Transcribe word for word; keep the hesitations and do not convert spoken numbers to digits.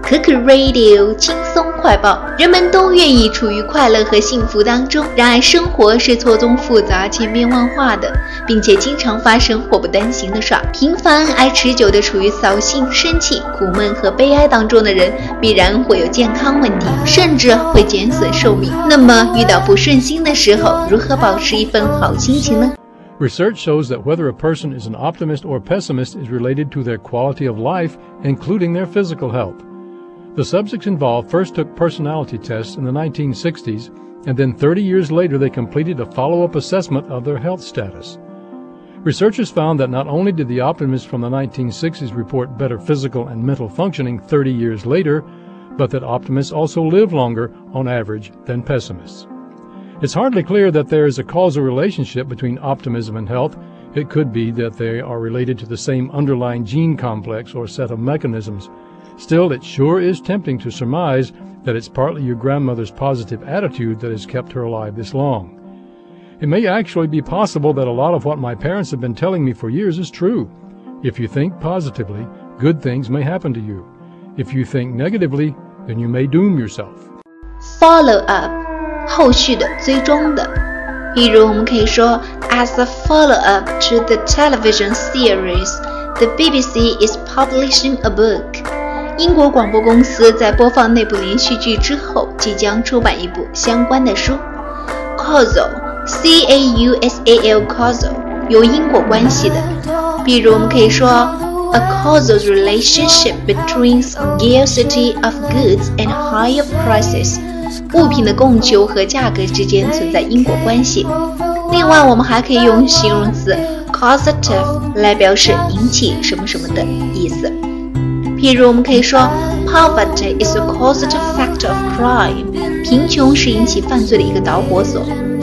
可可 Radio 轻松快报，人们都愿意处于快乐和幸福当中，然而生活是错综复杂、千变万化的，并且经常发生祸不单行的耍。频繁而持久地处于扫兴、生气、苦闷和悲哀当中的人，必然会有健康问题，甚至会减损寿命。那么遇到不顺心的时候，如何保持一份好心情呢？ Research shows that whether a person is an optimist or pessimist is related to their quality of life, including their physical health. The subjects involved first took personality tests in the nineteen sixties, and then thirty years later they completed a follow-up assessment of their health status. Researchers found that not only did the optimists from the nineteen sixties report better physical and mental functioning thirty years later, but that optimists also live longer on average than pessimists. It's hardly clear that there is a causal relationship between optimism and health. It could be that they are related to the same underlying gene complex or set of mechanisms. Still, it sure is tempting to surmise that it's partly your grandmother's positive attitude that has kept her alive this long. It may actually be possible that a lot of what my parents have been telling me for years is true. If you think positively, good things may happen to you. If you think negatively, then you may doom yourself. Follow up 后续的追踪的，比如我们可以说 As a follow-up to the television series, the B B C is publishing a book. 英国广播公司在播放那部连续剧之后，即将出版一部相关的书。Causal, C A U S A L, causal 有因果关系的，比如我们可以说 A causal relationship between scarcity of goods and higher prices.物品的供求和价格之间存在因果关系。另外我们还可以用形容词 causative 来表示引起什么什么的意思。譬如我们可以说 Poverty is a causative factor of crime. 贫穷是引起犯罪的一个导火索。